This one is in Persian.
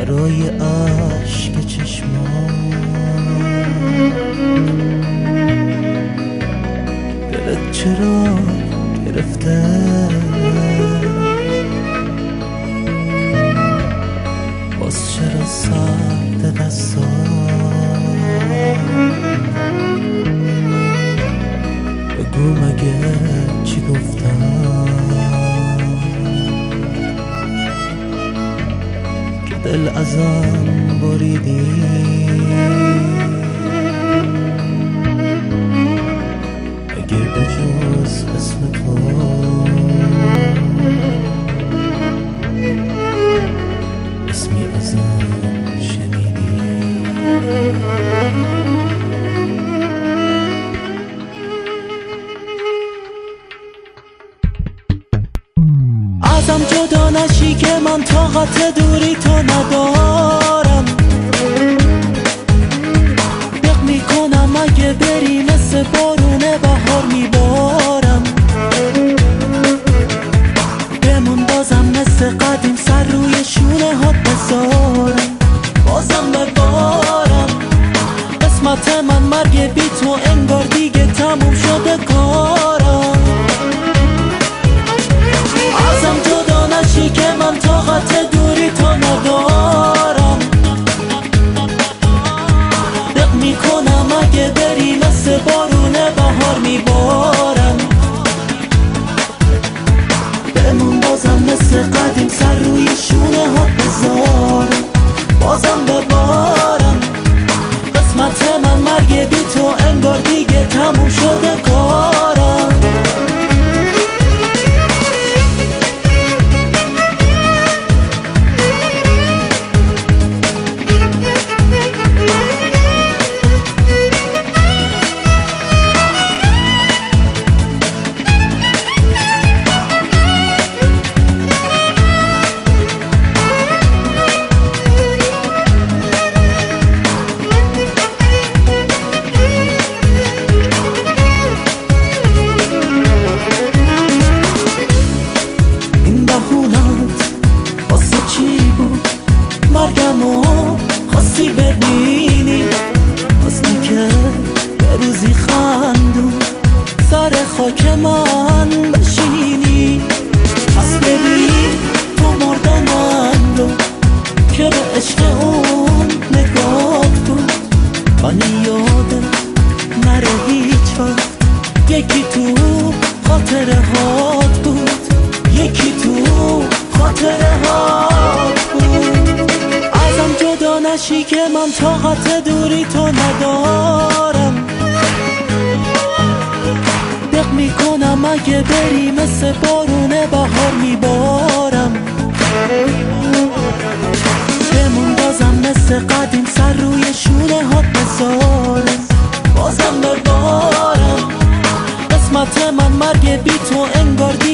برای عشق چشمان. دلت چرا گرفته باز چرا سرد دستا؟ بگو مگه چی گفتم که دل ازم بریدی؟ اگه به جز اسم تو اسمی ازم شنیدی؟ ازم جدا نشی که من طاقت دوری تو ندارم. دق میکنم اگه بری مثل بارون بهار میبارم. بمون بازم مثل قدیم سر روی شونه هات بذارم. بازم ببارم قسمت من مرگ بی تو، انگار دیگه تموم شده کارم. ازم جدا نشی که من طاقت دوری تو ندارم. دق میکنم اگه بری مثل بارون بهار میبارم. بمون بازم مثل قدیم سر روی شونه ها بذارم. بازم ببارم قسمت من مرگ بی تو، انگار دیگه تموم شده کارم. مرگمو خواستی ببینی، خواستی که یه روزی خندون سر خاک من بشینی. پس ببین تو مردنم رو که به عشق اون نگاه بود. من یادم نره هیچ وقت یکی تو خاطره هات بود. یکی تو خاطره هات بود. ازم جدا نشی که من طاقت دوری تو ندارم. دق میکنم اگه بری مثل بارون بهار میبارم. بمون بازم مثل قدیم سر روی شونه هات بذارم. بازم ببارم قسمت من مرگ بی تو، انگار